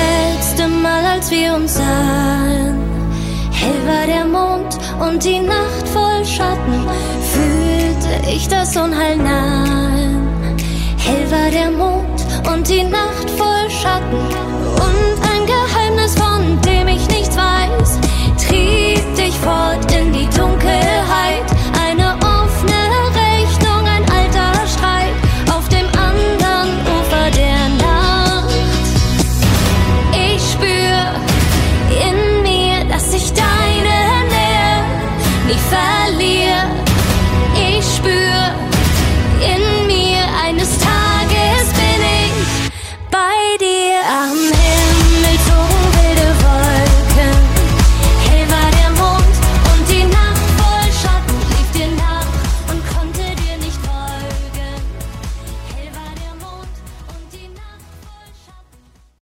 letzte Mal, als wir uns sahen, hell war der Mond und die Nacht voll Schatten, fühlte ich das Unheil nahen. Hell war der Mond und die Nacht voll Schatten,